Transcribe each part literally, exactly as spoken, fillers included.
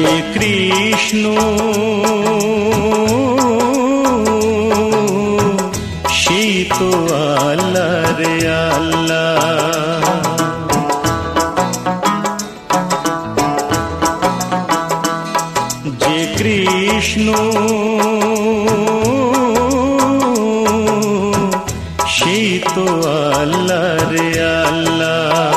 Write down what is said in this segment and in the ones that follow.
যে কৃষ্ণ সেই তো আল্লাহ রে আল্লাহ। যে কৃষ্ণ সেই তো আল্লাহ রে আল্লাহ।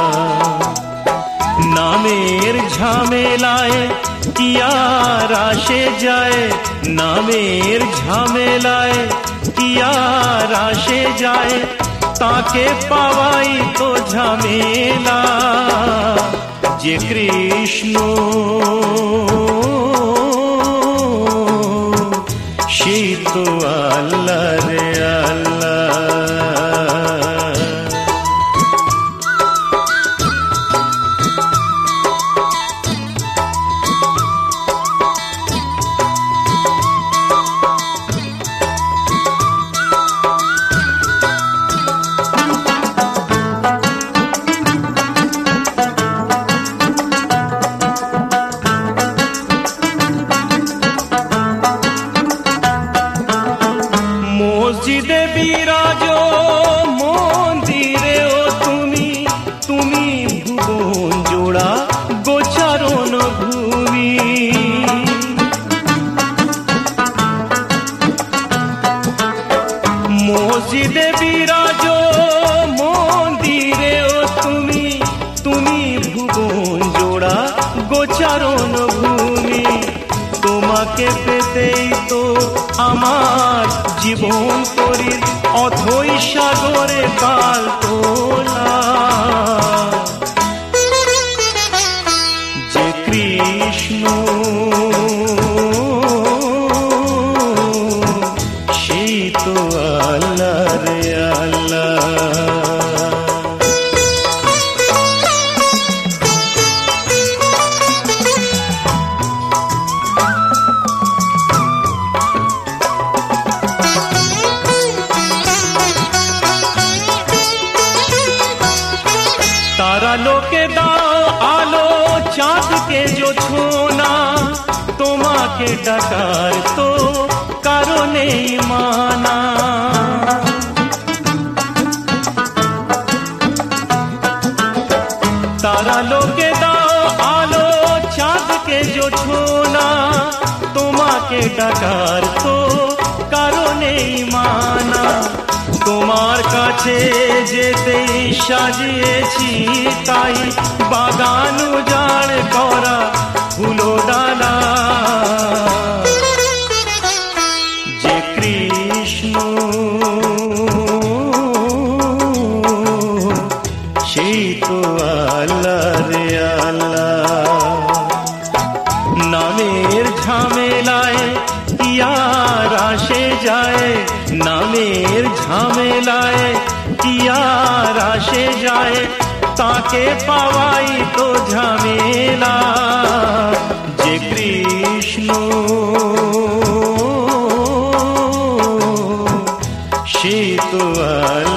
নামের ঝামেলায় কি আর আসে যায়, নামের ঝামেলায় কি আর আসে যায়, তাকে পাওয়াই তো ঝামেলা। যে কৃষ্ণ সেই তো আল্লাহ রে আল্লাহ। মসজিদে বিরাজ মন্দিরেও তুমি, তুমি ভুবন জোড়া গোচারণ ভূমি। মসজিদে বিরাজ মন্দিরেও তুমি, তুমি ভুবন জোড়া গোচারণ ভূমি। তোমাকে পেতেই তো আমার জীবন করি অথই সাগরে পাল তোলা। যে কৃষ্ণ সেই তো আল্লাহ রে আল্লাহ। तारा लोके दाओ आलो चाँद के जो छोना, तोमा के डकार तो कारो नहीं माना। तारा लोके दाओ आलो चाँद के जो छोना, तोमा के डकार तो कारो नहीं माना। তোমার কাছে যেতেই সাজিয়েছি তাই বাগান উজাড় করা ফুলো ডালা। যে কৃষ্ণ সেই তো আল্লাহ রে আল্লাহ। নামের ঝামেলায় কি আর আসে যায়, নামের ঝামেলায় কি আর আসে যায়, তাকে পাওয়াই তো ঝামেলা। যে কৃষ্ণ সেই তো